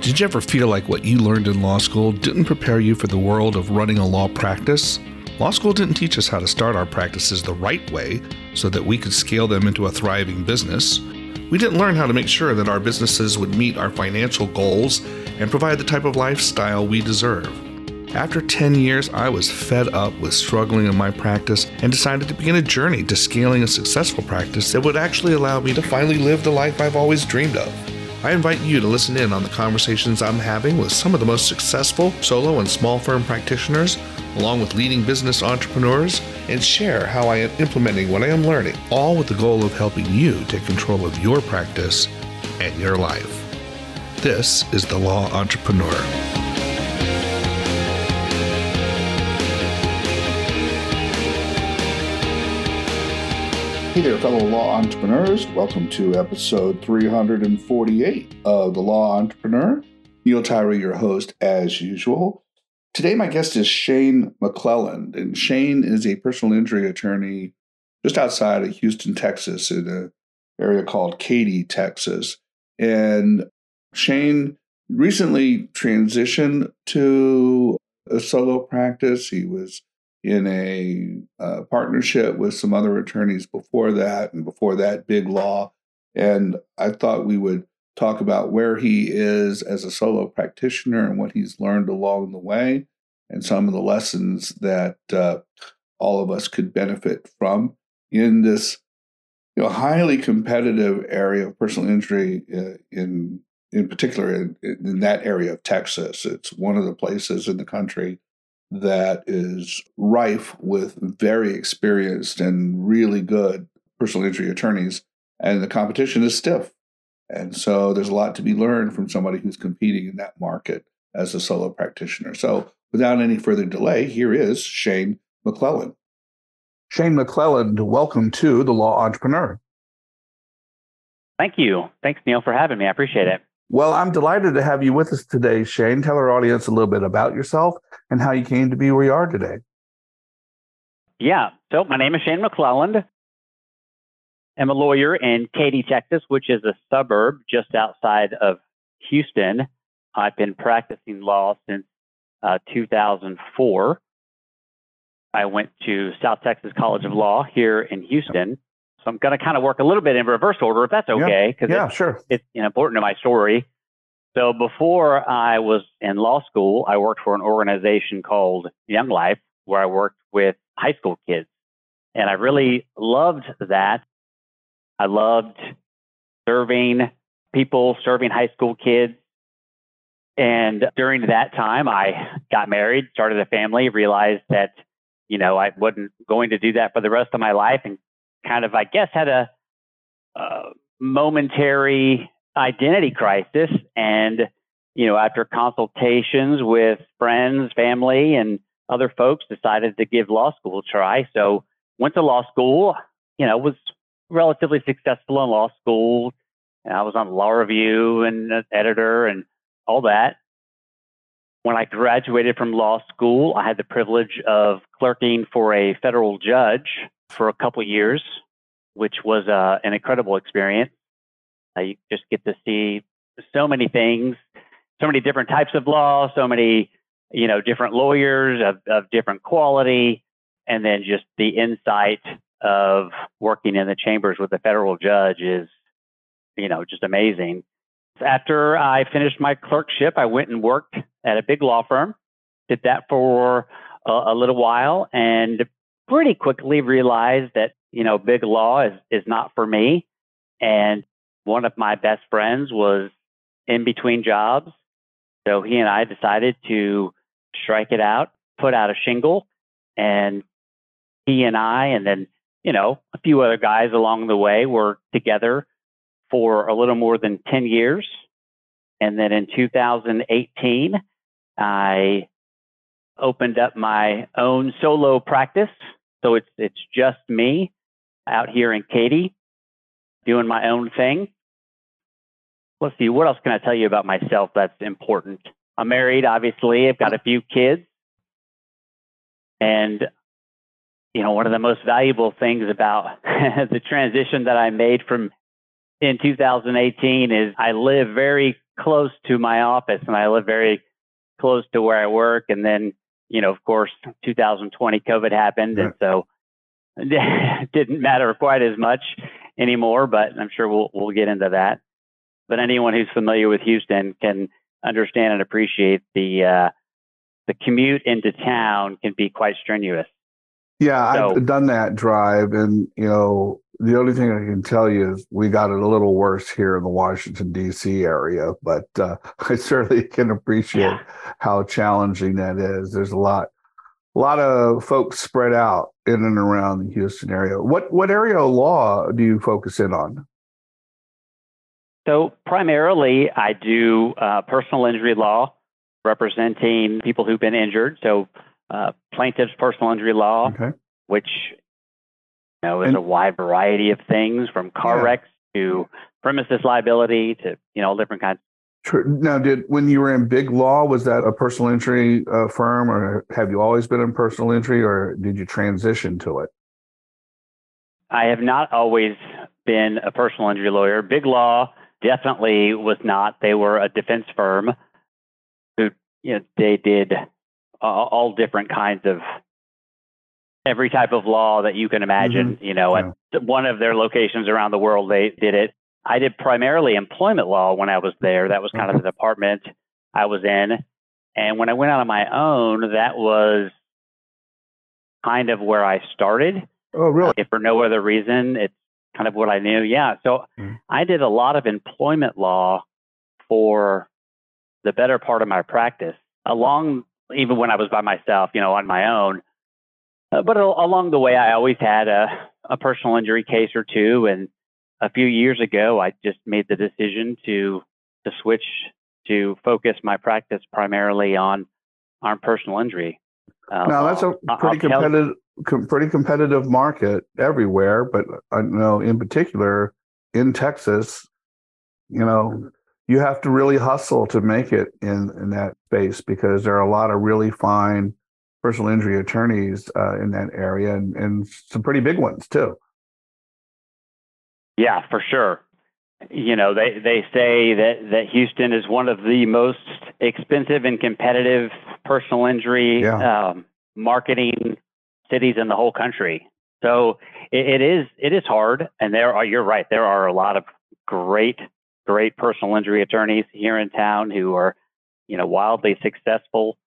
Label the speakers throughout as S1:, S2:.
S1: Did you ever feel like what you learned in law school didn't prepare you for the world of running a law practice? Law school didn't teach us how to start our practices the right way so that we could scale them into a thriving business. We didn't learn how to make sure that our businesses would meet our financial goals and provide the type of lifestyle we deserve. After 10 years, I was fed up with struggling in my practice and decided to begin a journey to scaling a successful practice that would actually allow me to finally live the life I've always dreamed of. I invite you to listen in on the conversations I'm having with some of the most successful solo and small firm practitioners, along with leading business entrepreneurs, and share how I am implementing what I am learning, all with the goal of helping you take control of your practice and your life. This is The Law Entrepreneur.
S2: Hey there, fellow law entrepreneurs. Welcome to episode 348 of The Law Entrepreneur. Neil Tyree, your host, as usual. Today, my guest is Shane McClelland, and Shane is a personal injury attorney just outside of Houston, Texas, in an area called Katy, Texas. And Shane recently transitioned to a solo practice. He was in a partnership with some other attorneys before that, and before that, big law. And I thought we would talk about where he is as a solo practitioner and what he's learned along the way, and some of the lessons that all of us could benefit from in this, highly competitive area of personal injury, in particular in that area of Texas. It's one of the places in the country that is rife with very experienced and really good personal injury attorneys, and the competition is stiff. And so there's a lot to be learned from somebody who's competing in that market as a solo practitioner. So without any further delay, here is Shane McClelland. Shane McClelland, welcome to The Law Entrepreneur.
S3: Thank you. Thanks, Neil, for having me. I appreciate it.
S2: Well, I'm delighted to have you with us today, Shane. Tell our audience a little bit about yourself and how you came to be where you are today.
S3: Yeah. So my name is Shane McClelland. I'm a lawyer in Katy, Texas, which is a suburb just outside of Houston. I've been practicing law since 2004. I went to South Texas College of Law here in Houston. So I'm going to kind of work a little bit in reverse order, if that's okay, because
S2: sure.
S3: It's important to my story. So before I was in law school, I worked for an organization called Young Life, where I worked with high school kids. And I really loved that. I loved serving people, serving high school kids. And during that time, I got married, started a family, realized that, I wasn't going to do that for the rest of my life, and kind of, I guess, had a momentary identity crisis. And, after consultations with friends, family, and other folks, decided to give law school a try. So went to law school, was relatively successful in law school. And I was on Law Review and an editor and all that. When I graduated from law school, I had the privilege of clerking for a federal judge for a couple of years, which was an incredible experience. You just get to see so many things, so many different types of law, so many, different lawyers of different quality, and then just the insight of working in the chambers with a federal judge is, just amazing. After I finished my clerkship, I went and worked at a big law firm, did that for a little while, and pretty quickly realized that, big law is not for me. And one of my best friends was in between jobs. So he and I decided to strike it out, put out a shingle, and he and I, and then, a few other guys along the way were together for a little more than 10 years. And then in 2018, I opened up my own solo practice. So it's just me out here in Katy doing my own thing. Let's see, what else can I tell you about myself that's important? I'm married, obviously. I've got a few kids. And, one of the most valuable things about the transition that I made from in 2018 is I live very close to my office, and I live very close to where I work. And then, of course, 2020 COVID happened, and so it didn't matter quite as much anymore. But I'm sure we'll get into that. But anyone who's familiar with Houston can understand and appreciate the commute into town can be quite strenuous.
S2: Yeah, I've done that drive, and the only thing I can tell you is we got it a little worse here in the Washington, D.C. area, but I certainly can appreciate how challenging that is. There's a lot of folks spread out in and around the Houston area. What area of law do you focus in on?
S3: So primarily, I do personal injury law, representing people who've been injured. So plaintiff's personal injury law, which is a wide variety of things, from car wrecks to premises liability to all different kinds.
S2: Now, when you were in big law, was that a personal injury firm, or have you always been in personal injury, or did you transition to it?
S3: I have not always been a personal injury lawyer. Big law definitely was not. They were a defense firm who they did all different kinds of every type of law that you can imagine. At one of their locations around the world, they did it. I did primarily employment law when I was there. That was kind of the department I was in. And when I went out on my own, that was kind of where I started.
S2: Oh, really?
S3: If for no other reason, it's kind of what I knew. Yeah. So I did a lot of employment law for the better part of my practice, even when I was by myself, on my own. But along the way, I always had a personal injury case or two. And a few years ago, I just made the decision to switch to focus my practice primarily on personal injury.
S2: Now, that's a pretty competitive market everywhere, but I know in particular in Texas, you have to really hustle to make it in that space, because there are a lot of really fine personal injury attorneys in that area, and some pretty big ones too.
S3: Yeah, for sure. They say that Houston is one of the most expensive and competitive personal injury marketing cities in the whole country. So it is hard, and you're right. There are a lot of great personal injury attorneys here in town who are wildly successful.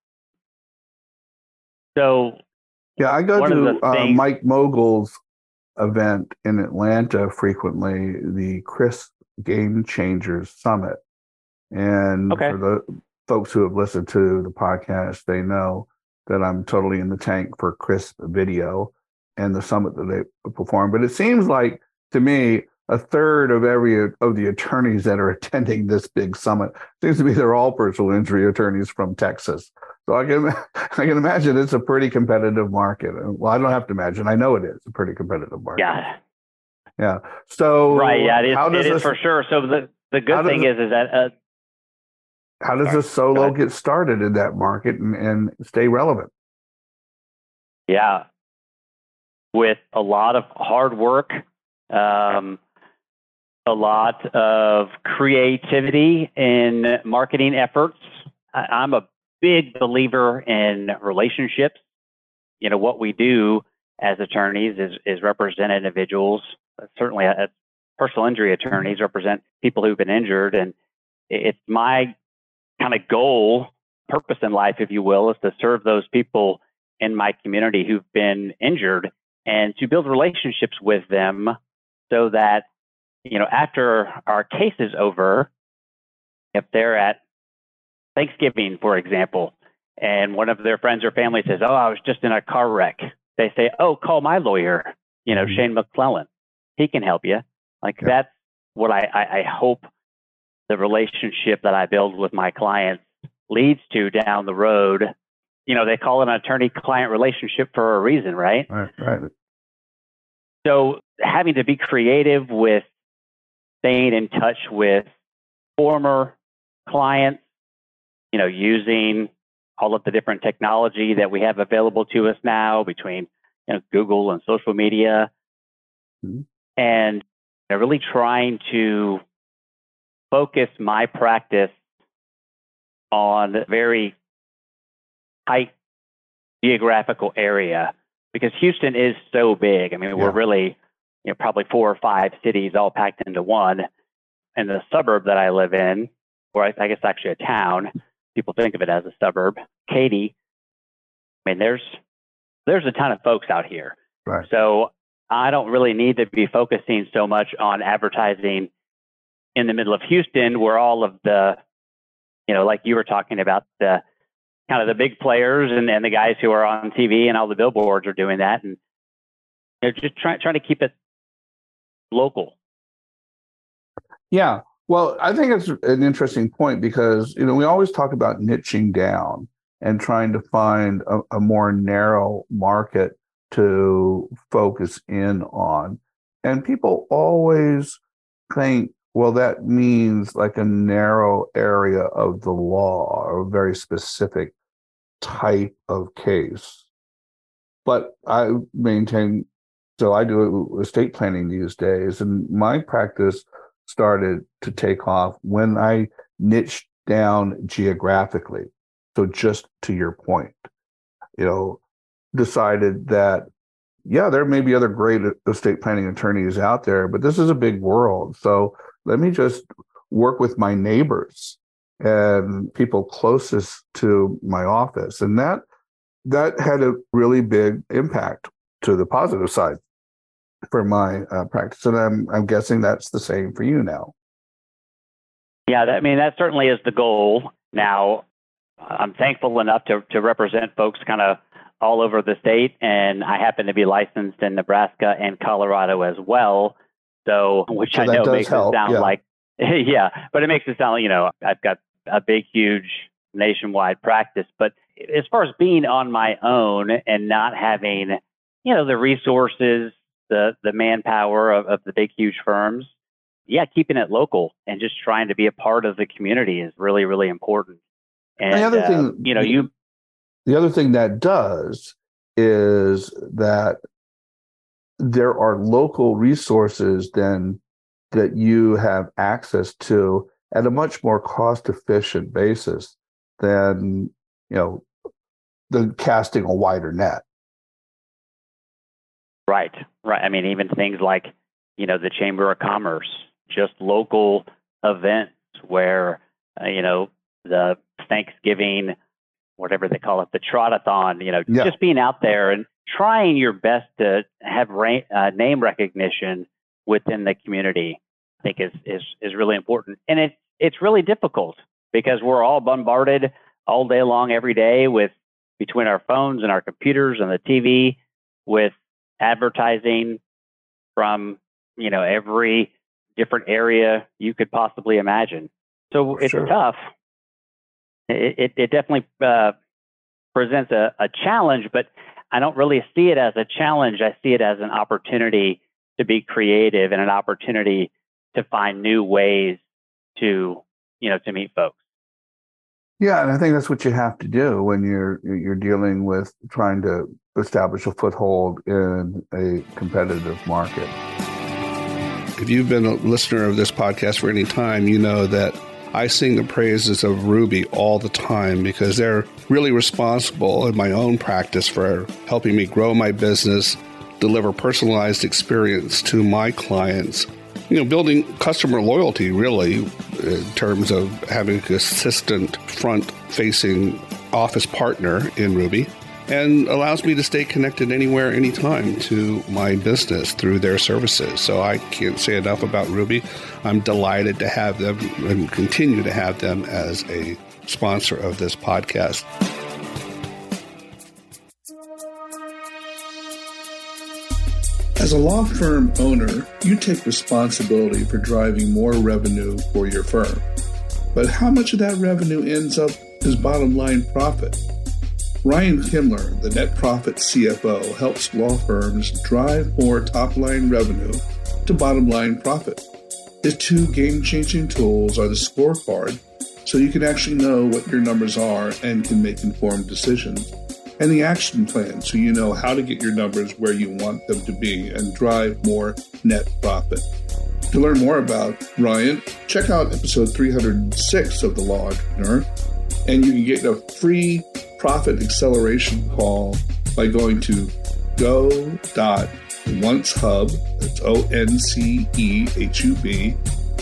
S3: So
S2: I go to Mike Mogul's event in Atlanta frequently, the CRISP Game Changers Summit. And for the folks who have listened to the podcast, they know that I'm totally in the tank for CRISP Video and the summit that they perform. But it seems like, to me, a third of the attorneys that are attending this big summit seems to be they're all personal injury attorneys from Texas. So I can imagine it's a pretty competitive market. Well, I don't have to imagine. I know it is a pretty competitive market. Yeah. So
S3: right. Yeah, it is for sure. So the good thing is that
S2: how does a solo get started in that market and stay relevant?
S3: Yeah, with a lot of hard work, a lot of creativity in marketing efforts. I'm a big believer in relationships. What we do as attorneys is represent individuals. Certainly, as personal injury attorneys represent people who've been injured, and it's my kind of purpose in life, if you will, is to serve those people in my community who've been injured and to build relationships with them so that, after our case is over, if they're at Thanksgiving, for example, and one of their friends or family says, "Oh, I was just in a car wreck," they say, "Oh, call my lawyer, Shane McClellan. He can help you." That's what I hope the relationship that I build with my clients leads to down the road. They call it an attorney-client relationship for a reason, right?
S2: Right.
S3: So having to be creative with staying in touch with former clients, using all of the different technology that we have available to us now between Google and social media, and really trying to focus my practice on a very tight geographical area because Houston is so big. I mean, we're really, probably 4 or 5 cities all packed into one. And the suburb that I live in, or I guess actually a town, people think of it as a suburb, Katy. I mean, there's a ton of folks out here.
S2: Right.
S3: So I don't really need to be focusing so much on advertising in the middle of Houston, where all of the, like you were talking about, the kind of the big players and the guys who are on TV and all the billboards are doing that, and just trying to keep it local.
S2: Yeah. Well, I think it's an interesting point because, we always talk about niching down and trying to find a more narrow market to focus in on. And people always think, well, that means like a narrow area of the law or a very specific type of case. But I maintain, so I do estate planning these days, and my practice started to take off when I niched down geographically. So just to your point, decided that, there may be other great estate planning attorneys out there, but this is a big world. So let me just work with my neighbors and people closest to my office. And that had a really big impact to the positive side for my practice. And I'm guessing that's the same for you now.
S3: Yeah, that certainly is the goal. Now, I'm thankful enough to represent folks kind of all over the state, and I happen to be licensed in Nebraska and Colorado as well. So I know makes it sound like, but it makes it sound like, I've got a big, huge nationwide practice. But as far as being on my own and not having, the resources, the manpower of the big, huge firms, keeping it local and just trying to be a part of the community is really, really important. And
S2: the other thing, the other thing that does is that there are local resources then that you have access to at a much more cost-efficient basis than, than casting a wider net.
S3: Right. I mean, even things like, the Chamber of Commerce, just local events where, the Thanksgiving, whatever they call it, the Trotathon, just being out there and trying your best to have name recognition within the community, I think is really important. And it's really difficult because we're all bombarded all day long, every day between our phones and our computers and the TV with advertising from, every different area you could possibly imagine. So it's tough. It definitely presents a challenge, but I don't really see it as a challenge. I see it as an opportunity to be creative and an opportunity to find new ways to meet folks.
S2: Yeah, and I think that's what you have to do when you're dealing with trying to establish a foothold in a competitive market.
S1: If you've been a listener of this podcast for any time, you know that I sing the praises of Ruby all the time because they're really responsible in my own practice for helping me grow my business, deliver personalized experience to my clients, building customer loyalty really in terms of having a consistent front-facing office partner in Ruby, and allows me to stay connected anywhere, anytime to my business through their services. So I can't say enough about Ruby. I'm delighted to have them and continue to have them as a sponsor of this podcast.
S2: As a law firm owner, you take responsibility for driving more revenue for your firm. But how much of that revenue ends up as bottom line profit? Ryan Kimler, the Net Profit CFO, helps law firms drive more top-line revenue to bottom-line profit. His 2 game-changing tools are the scorecard, so you can actually know what your numbers are and can make informed decisions, and the action plan, so you know how to get your numbers where you want them to be and drive more net profit. To learn more about Ryan, check out episode 306 of The Law Entrepreneur. And you can get a free profit acceleration call by going to go.oncehub, that's ONCEHUB,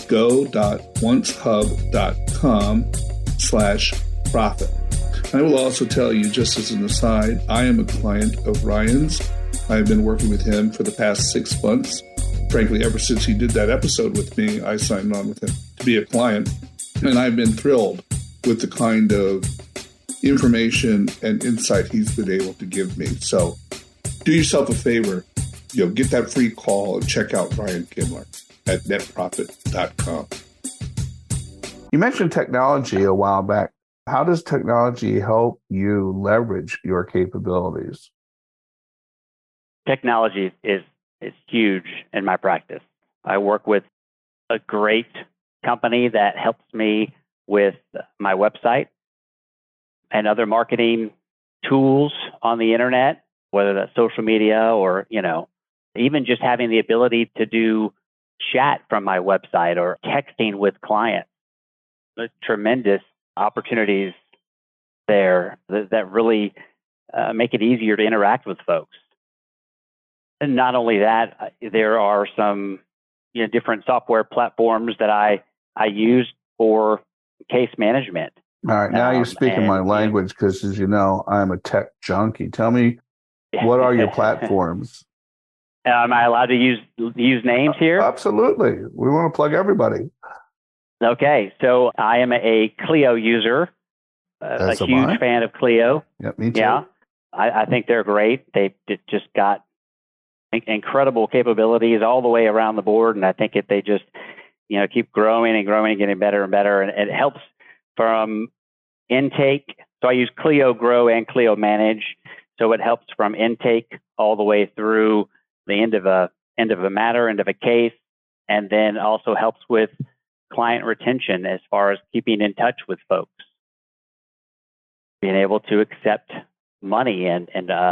S2: go.oncehub.com/profit. I will also tell you, just as an aside, I am a client of Ryan's. I've been working with him for the past 6 months. Frankly, ever since he did that episode with me, I signed on with him to be a client. And I've been thrilled with the kind of information and insight he's been able to give me. So do yourself a favor, get that free call and check out Ryan Kindler at netprofit.com.
S1: You mentioned technology a while back. How does technology help you leverage your capabilities?
S3: Technology is huge in my practice. I work with a great company that helps me with my website and other marketing tools on the internet, whether that's social media or, even just having the ability to do chat from my website or texting with clients. There's tremendous opportunities there that really make it easier to interact with folks. And not only that, there are some different software platforms that I use for case management.
S1: All right, now you're speaking my language because, as you know, I'm a tech junkie. Tell me, what are your platforms?
S3: Am I allowed to use names here?
S1: Absolutely. We want to plug everybody.
S3: Okay, so I am a Clio user, a huge fan of Clio.
S1: Yeah, me too.
S3: Yeah, I think they're great. They just got incredible capabilities all the way around the board, and I think if they just keep growing and growing and getting better and better, and it helps from intake. So I use Clio Grow and Clio Manage, so it helps from intake all the way through the end of a matter, end of a case, and then also helps with client retention as far as keeping in touch with folks, being able to accept money and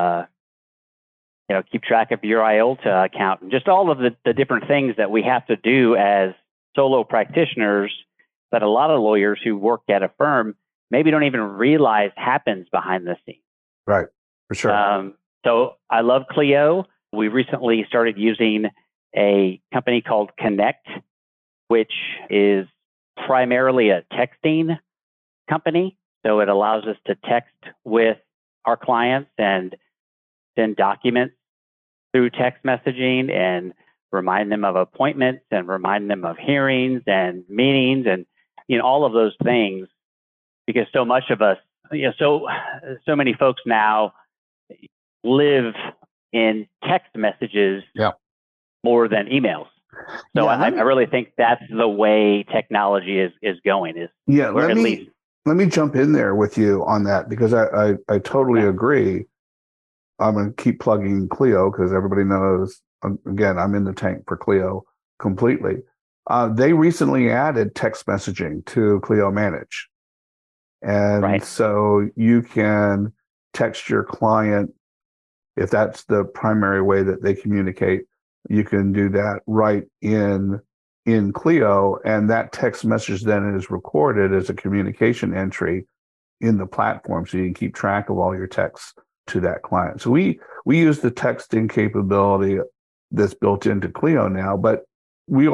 S3: keep track of your IOLTA account, and just all of the different things that we have to do as solo practitioners that a lot of lawyers who work at a firm maybe don't even realize happens behind the scenes.
S1: Right, for sure.
S3: So I love Clio. We recently started using a company called Connect, which is primarily a texting company. So it allows us to text with our clients and send documents through text messaging and remind them of appointments and remind them of hearings and meetings and all of those things, because so much of us, so many folks now live in text messages more than emails. So I really think that's the way technology is going.
S1: Let me jump in there with you on that, because I totally agree. I'm going to keep plugging Clio because everybody knows, again, I'm in the tank for Clio completely. They recently added text messaging to Clio Manage. And so you can text your client, if that's the primary way that they communicate, you can do that right in Clio, and that text message then is recorded as a communication entry in the platform, so you can keep track of all your texts to that client. So we use the texting capability that's built into Clio now, but we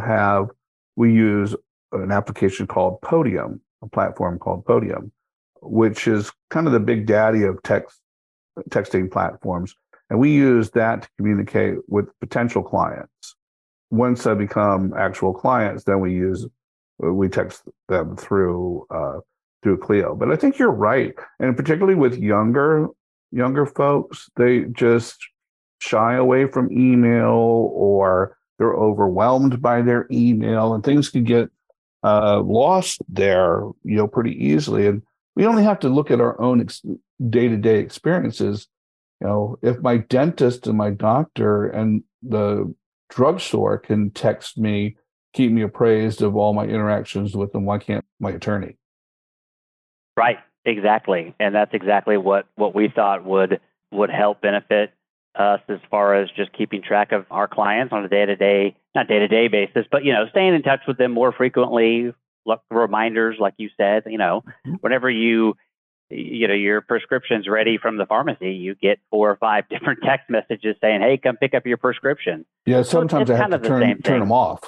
S1: use an application called Podium, a platform called Podium, which is kind of the big daddy of texting platforms. And we use that to communicate with potential clients. Once they become actual clients, then we text them through Clio. But I think you're right. And particularly with younger folks, they just shy away from email, or they're overwhelmed by their email, and things can get lost there, pretty easily. And we only have to look at our own day-to-day experiences. If my dentist and my doctor and the drugstore can text me, keep me appraised of all my interactions with them, why can't my attorney?
S3: Right, exactly. And that's exactly what we thought would help benefit us as far as just keeping track of our clients on a not day-to-day basis, but, staying in touch with them more frequently, reminders, like you said. Whenever your prescription's ready from the pharmacy, you get 4 or 5 different text messages saying, "Hey, come pick up your prescription."
S2: Yeah, sometimes I have to turn them off.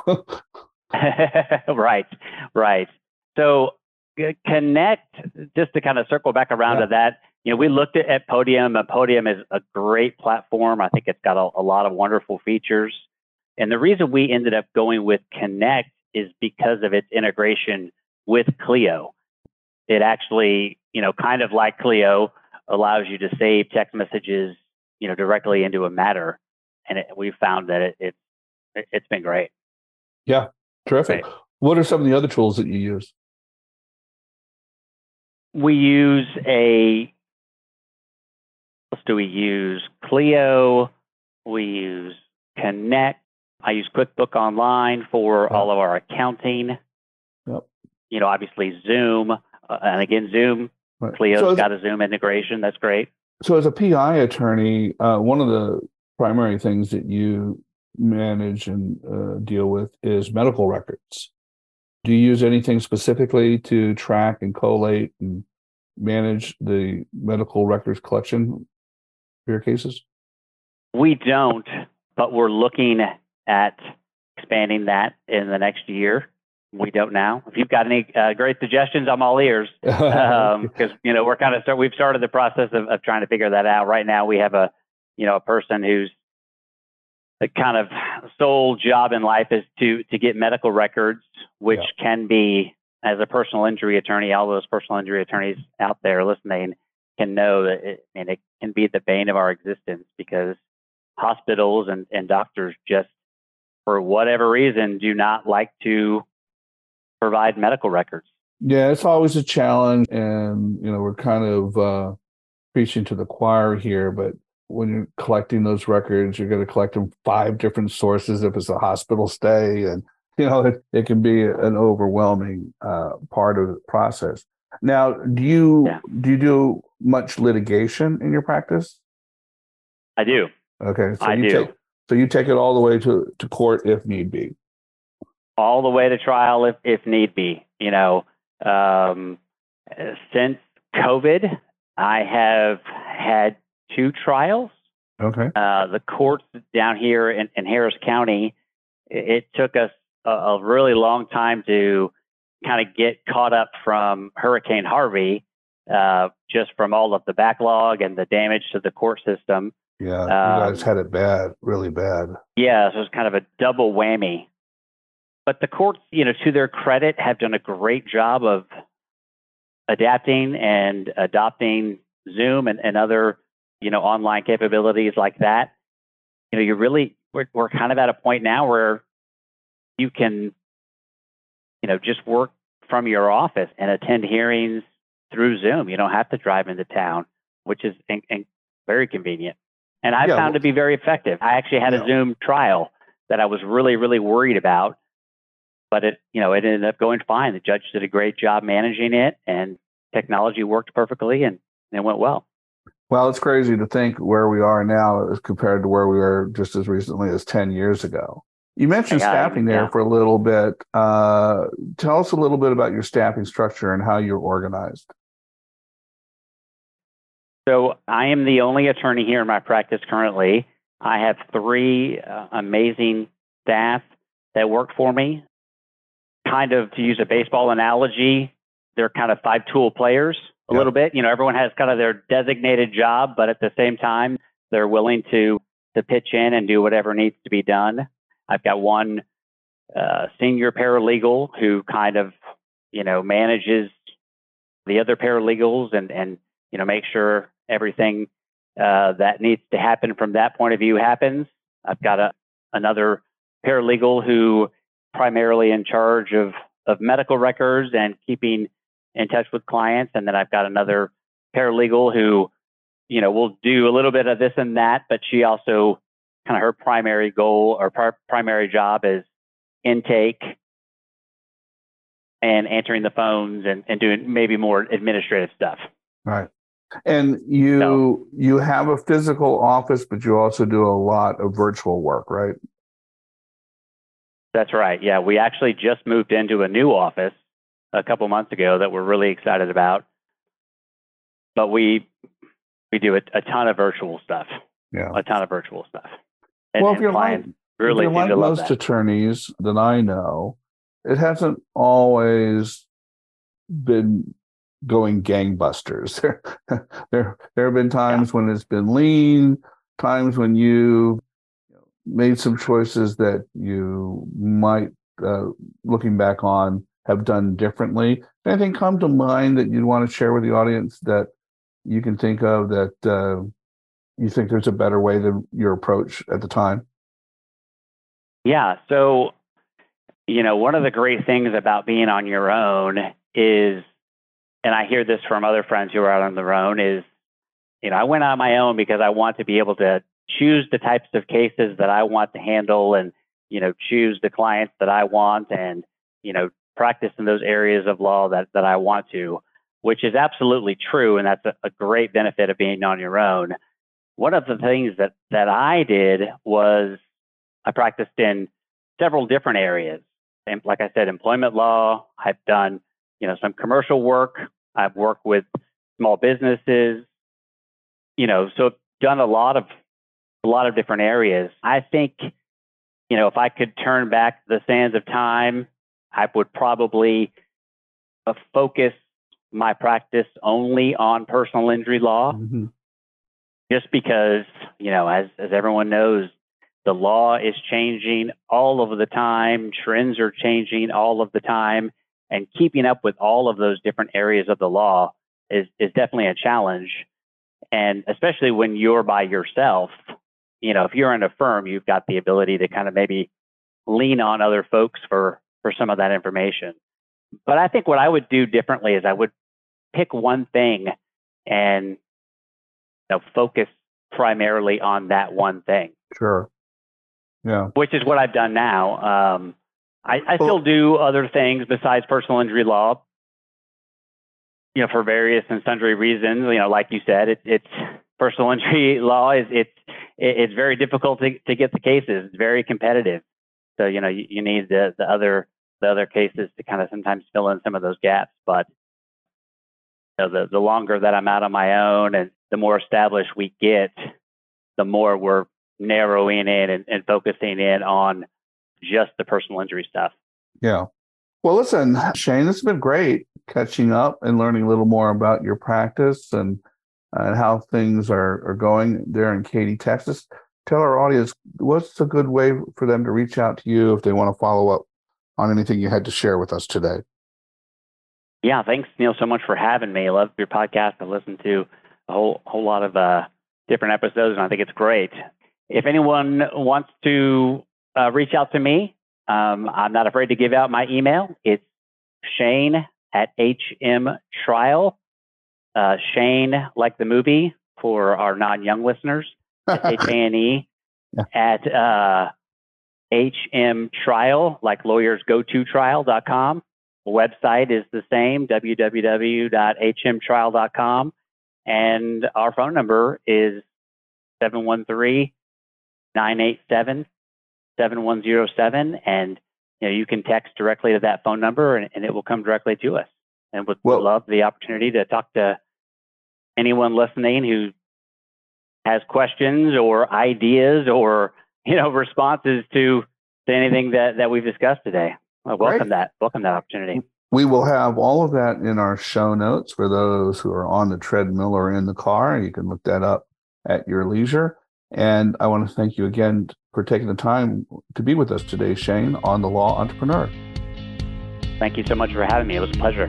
S3: Right. So Connect, just to kind of circle back around to that, we looked at Podium. Podium is a great platform. I think it's got a lot of wonderful features. And the reason we ended up going with Connect is because of its integration with Clio. It actually, kind of like Clio, allows you to save text messages, directly into a Matter. And we found that it's been great.
S2: Yeah, terrific. Right. What are some of the other tools that you use?
S3: We use Clio. We use Connect. I use QuickBook Online for all of our accounting.
S2: Yep.
S3: Obviously Zoom. And again, Zoom. Right. Clio's got a Zoom integration. That's great.
S2: So as a PI attorney, one of the primary things that you manage and deal with is medical records. Do you use anything specifically to track and collate and manage the medical records collection for your cases?
S3: We don't, but we're looking at expanding that in the next year. We don't now. If you've got any great suggestions, I'm all ears. Because we've started the process of trying to figure that out. Right now, we have a person who's the kind of sole job in life is to get medical records, which can be, as a personal injury attorney, all those personal injury attorneys out there listening can know that it can be the bane of our existence, because hospitals and doctors just, for whatever reason, do not like to provide medical records.
S2: Yeah, it's always a challenge, and we're kind of preaching to the choir here, but when you're collecting those records, you're going to collect them 5 different sources if it's a hospital stay, and it can be an overwhelming part of the process. Now, do you do much litigation in your practice?
S3: I do.
S2: Okay, so you take it all the way to court if need be.
S3: All the way to trial if need be. Since COVID, I have had 2 trials.
S2: Okay.
S3: The courts down here in Harris County, it took us a really long time to kind of get caught up from Hurricane Harvey, just from all of the backlog and the damage to the court system.
S2: Yeah, you guys had it bad, really bad.
S3: Yeah, so it was kind of a double whammy. But the courts, to their credit, have done a great job of adapting and adopting Zoom and other, online capabilities like that. We're kind of at a point now where you can, just work from your office and attend hearings through Zoom. You don't have to drive into town, which is very convenient. And I found to be very effective. I actually had a Zoom trial that I was really, really worried about, but it ended up going fine. The judge did a great job managing it, and technology worked perfectly, and it went well.
S2: Well, it's crazy to think where we are now as compared to where we were just as recently as 10 years ago. You mentioned staffing there for a little bit. Tell us a little bit about your staffing structure and how you're organized.
S3: So I am the only attorney here in my practice currently. I have 3 amazing staff that work for me. Kind of, to use a baseball analogy, they're kind of 5-tool players a little bit. Everyone has kind of their designated job, but at the same time, they're willing to pitch in and do whatever needs to be done. I've got one senior paralegal who kind of, manages the other paralegals and make sure everything that needs to happen from that point of view happens. I've got another paralegal who primarily in charge of medical records and keeping in touch with clients. And then I've got another paralegal who, will do a little bit of this and that, but she also kind of her primary goal or primary job is intake and answering the phones and doing maybe more administrative stuff.
S2: Right. And you have a physical office, but you also do a lot of virtual work, right?
S3: That's right. Yeah, we actually just moved into a new office a couple months ago that we're really excited about. But we do a ton of virtual stuff.
S2: Yeah.
S3: A ton of virtual stuff.
S2: Well, if you're like most attorneys that I know, it hasn't always been going gangbusters. There have been times when it's been lean, times when you made some choices that you might, looking back on, have done differently. Anything come to mind that you'd want to share with the audience that you can think of that you think there's a better way than your approach at the time?
S3: Yeah. So, one of the great things about being on your own is, and I hear this from other friends who are out on their own, is, I went on my own because I want to be able to choose the types of cases that I want to handle and, choose the clients that I want and, practice in those areas of law that I want to, which is absolutely true. And that's a great benefit of being on your own. One of the things that I did was I practiced in several different areas. And like I said, employment law, I've done, some commercial work. I've worked with small businesses, so I've done a lot of different areas. I think, if I could turn back the sands of time, I would probably focus my practice only on personal injury law, just because, as everyone knows, the law is changing all of the time. Trends are changing all of the time. And keeping up with all of those different areas of the law is definitely a challenge. And especially when you're by yourself, if you're in a firm, you've got the ability to kind of maybe lean on other folks for some of that information. But I think what I would do differently is I would pick one thing and focus primarily on that one thing.
S2: Sure. Yeah.
S3: Which is what I've done now. I still do other things besides personal injury law, for various and sundry reasons. Like you said, it's personal injury law it's very difficult to get the cases. It's very competitive. So, you need the other cases to kind of sometimes fill in some of those gaps. But the longer that I'm out on my own and the more established we get, the more we're narrowing in and focusing in on just the personal injury stuff.
S2: Yeah. Well, listen, Shane, this has been great catching up and learning a little more about your practice and how things are going there in Katy, Texas. Tell our audience, what's a good way for them to reach out to you if they want to follow up on anything you had to share with us today?
S3: Yeah, thanks, Neil, so much for having me. I love your podcast. I listened to a whole lot of different episodes, and I think it's great. If anyone wants to reach out to me, I'm not afraid to give out my email. It's Shane at HM Trial. Shane, like the movie, for our non-young listeners. Shane at HM Trial, like lawyers go to trial.com. The website is the same, www.hmtrial.com. And our phone number is 713-987-7107. And you can text directly to that phone number and it will come directly to us. And would love the opportunity to talk to anyone listening who has questions or ideas or responses to anything that we've discussed today. Welcome that opportunity.
S2: We will have all of that in our show notes for those who are on the treadmill or in the car. You can look that up at your leisure. And I want to thank you again for taking the time to be with us today, Shane, on The Law Entrepreneur.
S3: Thank you so much for having me. It was a pleasure.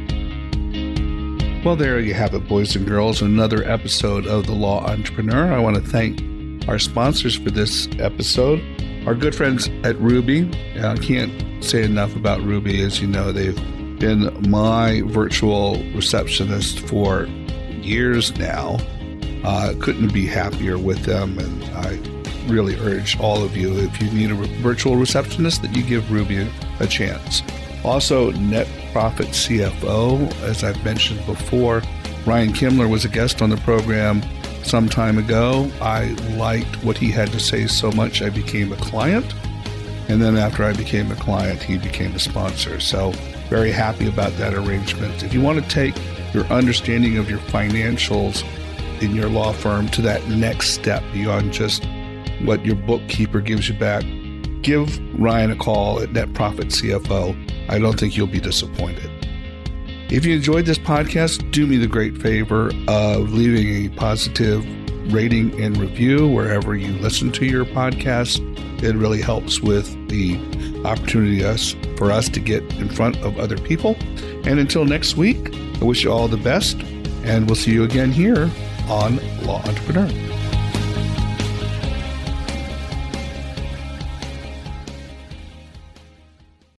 S1: Well, there you have it, boys and girls, another episode of The Law Entrepreneur. I want to thank our sponsors for this episode, our good friends at Ruby. I can't say enough about Ruby. As you know, they've been my virtual receptionist for years now. Couldn't be happier with them, and I really urge all of you, if you need a virtual receptionist, that you give Ruby a chance. Also, Net Profit CFO, as I've mentioned before, Ryan Kimler was a guest on the program some time ago. I liked what he had to say so much I became a client, And then after I became a client, he became a sponsor. So very happy about that arrangement. If you want to take your understanding of your financials in your law firm to that next step beyond just what your bookkeeper gives you back, give Ryan a call at Net Profit CFO. I don't think you'll be disappointed. If you enjoyed this podcast, do me the great favor of leaving a positive rating and review wherever you listen to your podcast. It really helps with the opportunity for us to get in front of other people. And until next week, I wish you all the best, and we'll see you again here on Law Entrepreneur.